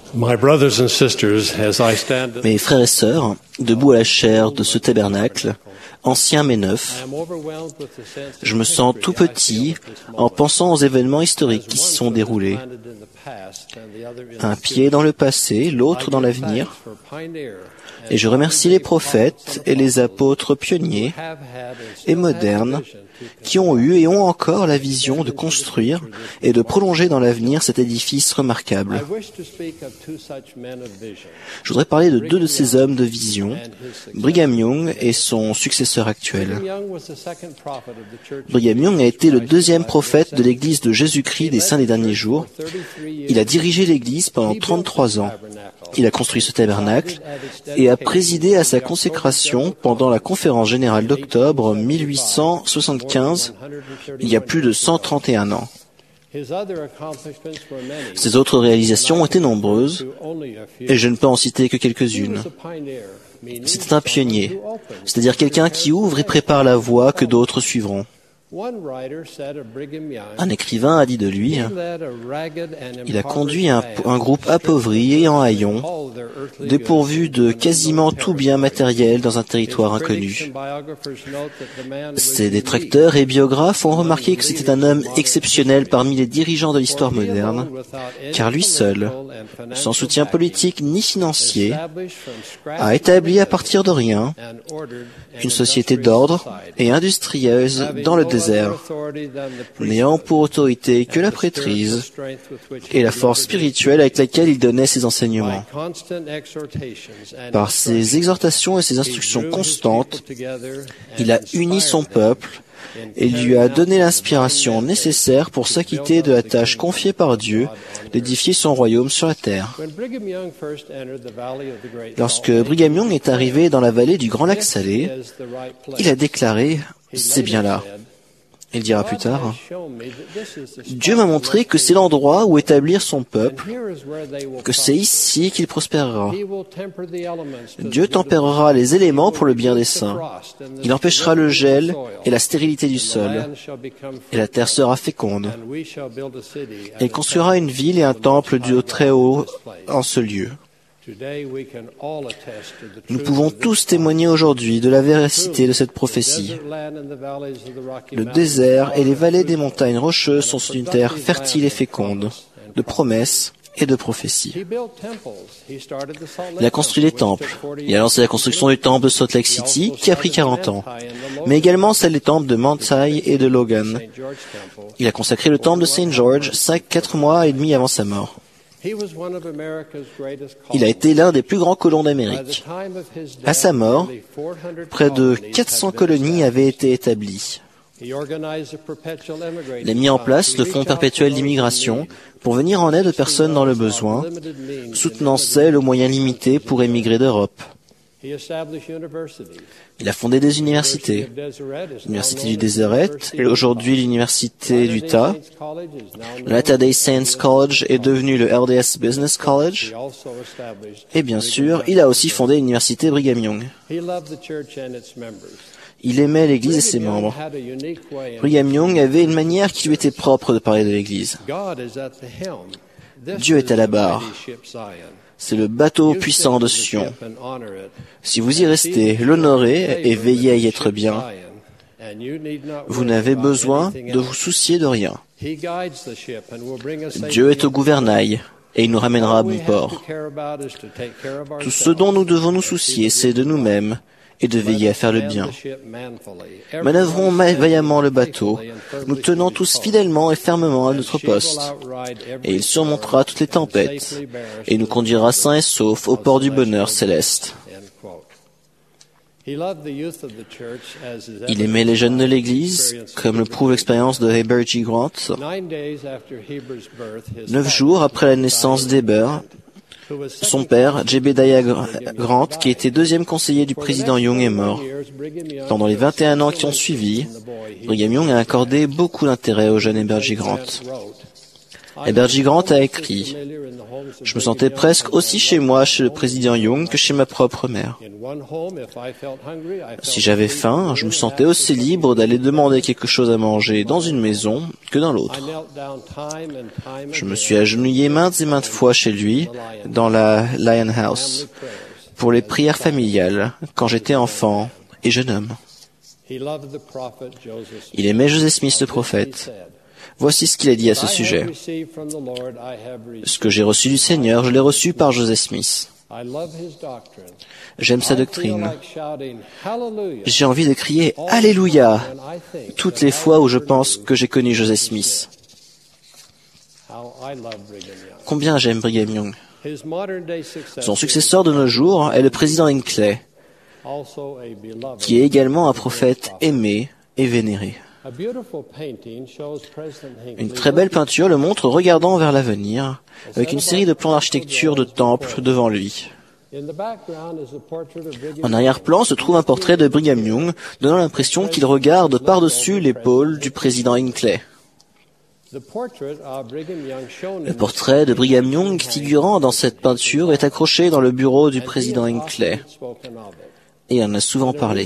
My brothers and sisters, as I stand, Mes frères et sœurs, debout à la chaire de ce tabernacle, ancien mais neuf, je me sens tout petit en pensant aux événements historiques qui s'y sont déroulés. Un pied dans le passé, l'autre dans l'avenir. Et je remercie les prophètes et les apôtres pionniers et modernes qui ont eu et ont encore la vision de construire et de prolonger dans l'avenir cet édifice remarquable. Je voudrais parler de deux de ces hommes de vision, Brigham Young et son successeur actuel. Brigham Young a été le deuxième prophète de l'Église de Jésus-Christ des Saints des Derniers Jours. Il a dirigé l'Église pendant 33 ans. Il a construit ce tabernacle et a présidé à sa consécration pendant la conférence générale d'octobre 1875, il y a plus de 131 ans. Ses autres réalisations étaient nombreuses, et je ne peux en citer que quelques-unes. C'était un pionnier, c'est-à-dire quelqu'un qui ouvre et prépare la voie que d'autres suivront. Un écrivain a dit de lui, il a conduit un groupe appauvri et en haillons, dépourvu de quasiment tout bien matériel dans un territoire inconnu. Ses détracteurs et biographes ont remarqué que c'était un homme exceptionnel parmi les dirigeants de l'histoire moderne, car lui seul, sans soutien politique ni financier, a établi à partir de rien une société d'ordre et industrieuse dans le désert, n'ayant pour autorité que la prêtrise et la force spirituelle avec laquelle il donnait ses enseignements. Par ses exhortations et ses instructions constantes, il a uni son peuple et lui a donné l'inspiration nécessaire pour s'acquitter de la tâche confiée par Dieu d'édifier son royaume sur la terre. Lorsque Brigham Young est arrivé dans la vallée du Grand Lac Salé, il a déclaré « C'est bien là ». Il dira plus tard, « Dieu m'a montré que c'est l'endroit où établir son peuple, que c'est ici qu'il prospérera. Dieu tempérera les éléments pour le bien des saints. Il empêchera le gel et la stérilité du sol, et la terre sera féconde. Et il construira une ville et un temple du Très-Haut en ce lieu. » Nous pouvons tous témoigner aujourd'hui de la véracité de cette prophétie. Le désert et les vallées des montagnes rocheuses sont une terre fertile et féconde, de promesses et de prophéties. Il a construit les temples. Il a lancé la construction du temple de Salt Lake City, qui a pris 40 ans, mais également celle des temples de Manti et de Logan. Il a consacré le temple de St. George 4 mois et demi avant sa mort. Il a été l'un des plus grands colons d'Amérique. À sa mort, près de 400 colonies avaient été établies. Il a mis en place le Fonds perpétuel d'immigration pour venir en aide aux personnes dans le besoin, soutenant celles aux moyens limités pour émigrer d'Europe. Il a fondé des universités, l'Université du Deseret et aujourd'hui l'Université d'Utah. Le Latter-day Saints College est devenu le LDS Business College. Et bien sûr, il a aussi fondé l'Université Brigham Young. Il aimait l'Église et ses membres. Brigham Young avait une manière qui lui était propre de parler de l'Église. Dieu est à la barre. C'est le bateau puissant de Sion. Si vous y restez, l'honorez et veillez à y être bien, vous n'avez besoin de vous soucier de rien. Dieu est au gouvernail et il nous ramènera à bon port. Tout ce dont nous devons nous soucier, c'est de nous-mêmes et de veiller à faire le bien. Manœuvrons vaillamment le bateau, nous tenons tous fidèlement et fermement à notre poste, et il surmontera toutes les tempêtes, et nous conduira sains et saufs au port du bonheur céleste. Il aimait les jeunes de l'Église, comme le prouve l'expérience de Heber J. Grant. 9 jours après la naissance d'Heber, son père, Jebediah Grant, qui était deuxième conseiller du président Young, est mort. Pendant les 21 ans qui ont suivi, Brigham Young a accordé beaucoup d'intérêt au jeune Heber J. Grant. Herbert J. Grant a écrit « Je me sentais presque aussi chez moi, chez le président Young, que chez ma propre mère. Si j'avais faim, je me sentais aussi libre d'aller demander quelque chose à manger dans une maison que dans l'autre. Je me suis agenouillé maintes et maintes fois chez lui, dans la Lion House, pour les prières familiales, quand j'étais enfant et jeune homme. Il aimait Joseph Smith le prophète. Voici ce qu'il a dit à ce sujet. Ce que j'ai reçu du Seigneur, je l'ai reçu par Joseph Smith. J'aime sa doctrine. J'ai envie de crier « Alléluia » toutes les fois où je pense que j'ai connu Joseph Smith. Combien j'aime Brigham Young. Son successeur de nos jours est le président Hinckley, qui est également un prophète aimé et vénéré. Une très belle peinture le montre regardant vers l'avenir, avec une série de plans d'architecture de temples devant lui. En arrière-plan se trouve un portrait de Brigham Young, donnant l'impression qu'il regarde par-dessus l'épaule du président Hinckley. Le portrait de Brigham Young figurant dans cette peinture est accroché dans le bureau du président Hinckley. Et en a souvent parlé.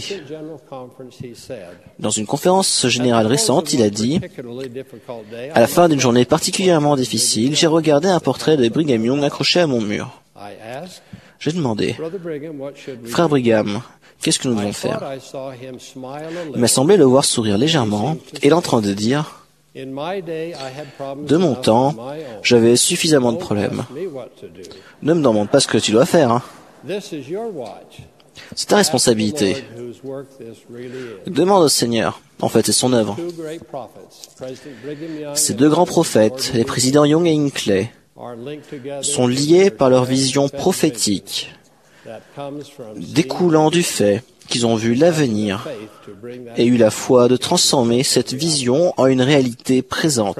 Dans une conférence générale récente, il a dit « À la fin d'une journée particulièrement difficile, j'ai regardé un portrait de Brigham Young accroché à mon mur. J'ai demandé « Frère Brigham, qu'est-ce que nous devons faire ?» Il m'a semblé le voir sourire légèrement et l'entendre dire « De mon temps, j'avais suffisamment de problèmes. Ne me demande pas ce que tu dois faire. Hein. C'est ta responsabilité. Demande au Seigneur. En fait, c'est son œuvre. » Ces deux grands prophètes, les présidents Young et Hinckley, sont liés par leur vision prophétique, découlant du fait qu'ils ont vu l'avenir et eu la foi de transformer cette vision en une réalité présente.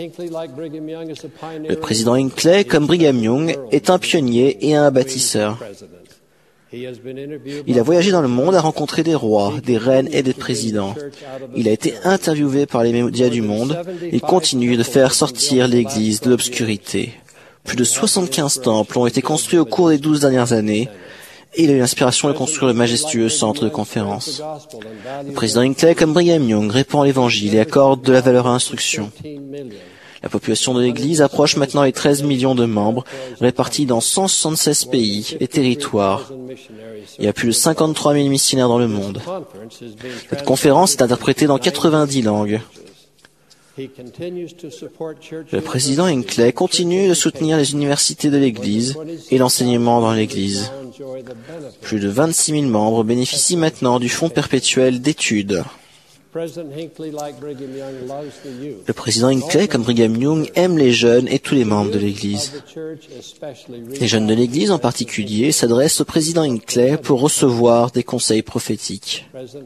Le président Hinckley, comme Brigham Young, est un pionnier et un bâtisseur. Il a voyagé dans le monde à rencontrer des rois, des reines et des présidents. Il a été interviewé par les médias du monde. Il continue de faire sortir l'Église de l'obscurité. Plus de 75 temples ont été construits au cours des 12 dernières années et il a eu l'inspiration de construire le majestueux centre de conférence. Le président Hinckley, comme Brigham Young, répand l'Évangile et accorde de la valeur à l'instruction. La population de l'Église approche maintenant les 13 millions de membres, répartis dans 176 pays et territoires. Il y a plus de 53 000 missionnaires dans le monde. Cette conférence est interprétée dans 90 langues. Le président Hinckley continue de soutenir les universités de l'Église et l'enseignement dans l'Église. Plus de 26 000 membres bénéficient maintenant du fonds perpétuel d'études. Le président Hinckley, comme Brigham Young, aime les jeunes et tous les membres de l'Église. Les jeunes de l'Église en particulier s'adressent au président Hinckley pour recevoir des conseils prophétiques.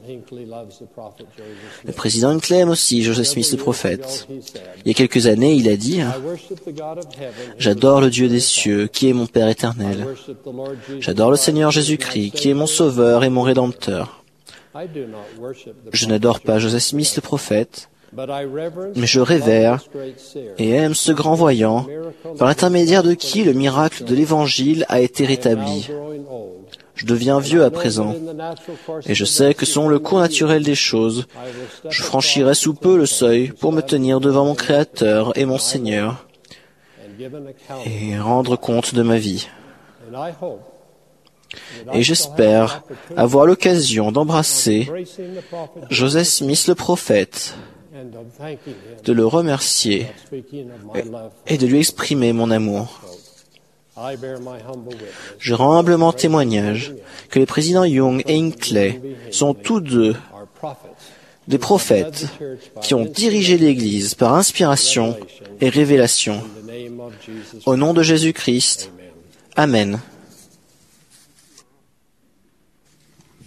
Le président Hinckley aime aussi Joseph Smith le prophète. Il y a quelques années, il a dit « J'adore le Dieu des cieux, qui est mon Père éternel. J'adore le Seigneur Jésus-Christ, qui est mon Sauveur et mon Rédempteur. Je n'adore pas Joseph Smith le prophète, mais je révère et aime ce grand voyant, par l'intermédiaire de qui le miracle de l'Évangile a été rétabli. Je deviens vieux à présent, et je sais que selon le cours naturel des choses, je franchirai sous peu le seuil pour me tenir devant mon Créateur et mon Seigneur, et rendre compte de ma vie. Et j'espère avoir l'occasion d'embrasser Joseph Smith le prophète, de le remercier et de lui exprimer mon amour. Je rends humblement témoignage que les présidents Young et Hinckley sont tous deux des prophètes qui ont dirigé l'Église par inspiration et révélation. Au nom de Jésus-Christ, Amen.